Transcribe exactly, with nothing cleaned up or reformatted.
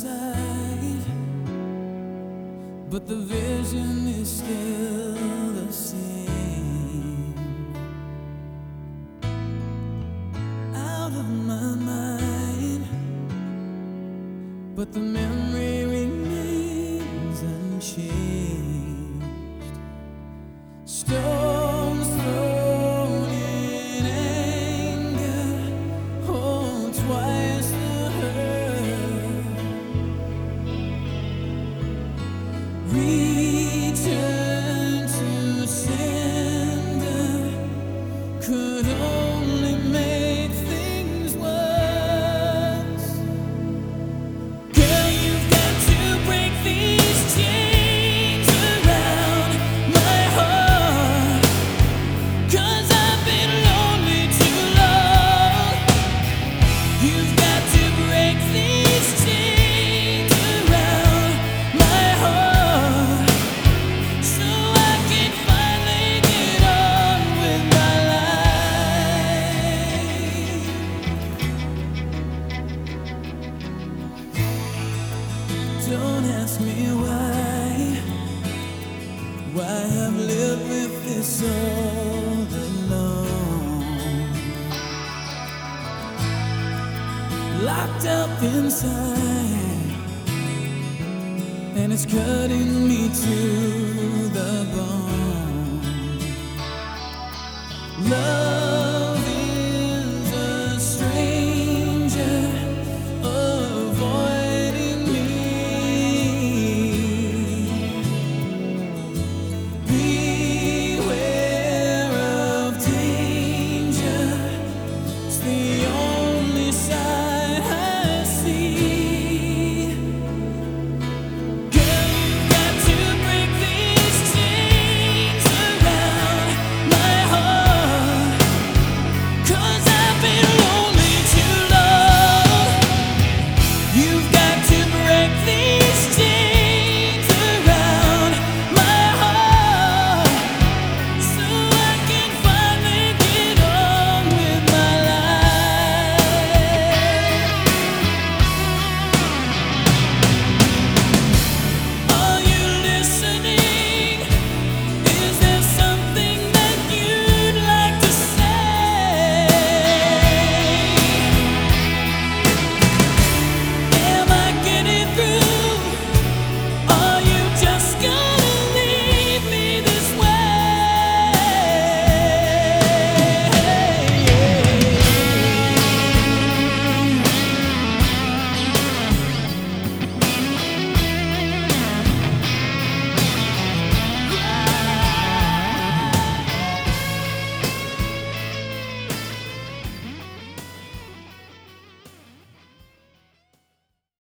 sight, but the vision is still the same. Out of my mind, but the memory remains unchanged. Storms thrown in anger, oh, twice the hurt. Return to sender could only make things worse. Girl, you've got to break these chains around my heart, 'cause I've been lonely too long. You've got to break these chains around my heart, so I can finally get on with my life. Don't ask me why, why I've lived with this all alone, locked up inside, and it's cutting me to the bone. Love